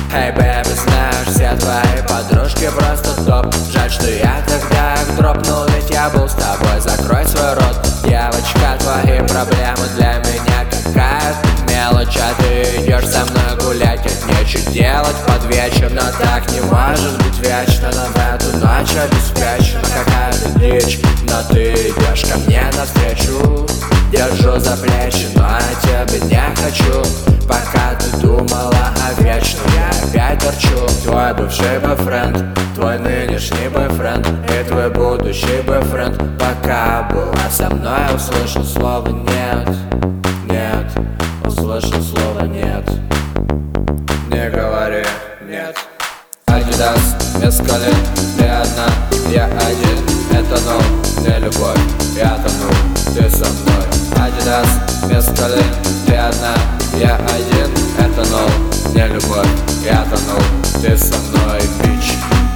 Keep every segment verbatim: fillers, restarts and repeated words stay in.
Эй, бэби, знаешь, все твои подружки просто топ. Жаль, что я тогда их дропнул, ведь я был с тобой. Закрой свой рот, девочка, твои проблемы для меня какая-то мелочь. А ты идешь со мной гулять, от нечего делать под вечер. Но так не может быть вечно, но в эту ночь обеспечена какая-то дичь. Но ты идешь ко мне навстречу, держу за плечи, но я тебе не хочу. Пока ты думала о вечном, я опять торчу. Твой бывший бойфренд, твой нынешний бойфренд и твой будущий бойфренд. Пока была со мной, услышал слово нет. Нет, услышал слово нет. Не говори нет. Адидас, мескалин, ты одна, я один. Это ноль, не любовь, я тону, ты со мной. Адидас, мескалин, ты одна, я один. Это ноль, не любовь, я тону, ты со мной, бич.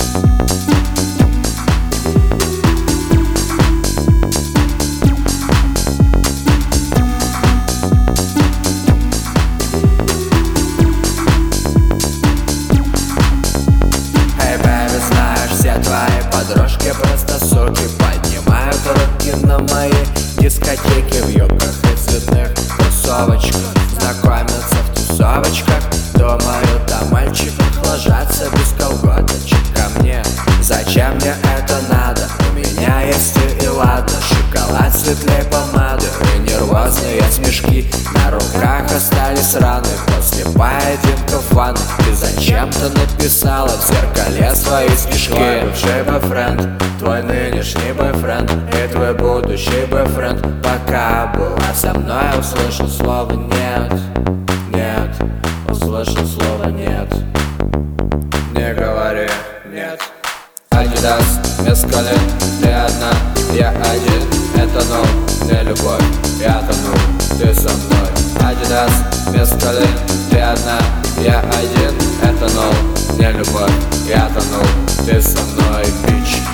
Твои подружки просто суки, поднимают руки на мои дискотеки. В юбках и цветных кроссовочках знакомятся в тусовочках. Думаю, там мальчики ложатся без колготочек ко мне. Зачем мне это надо? У меня есть и ладно. Шоколад светлей помады и нервозные смешки. На руках остались раны после поединков в ванной. Ты зачем-то написала в зеркале свои стишки. Твой бывший бойфренд, твой нынешний бойфренд и твой будущий бойфренд. Пока была со мной, услышал слово нет. Нет, услышал слово нет. Не говори нет. Адидас, мескалин, ты одна, я один. Это ноль, не любовь, я тону, ты со мной. Адидас, мескалин, ты одна, я один. Это ноль, не любовь, я тону, ты со мной, бич.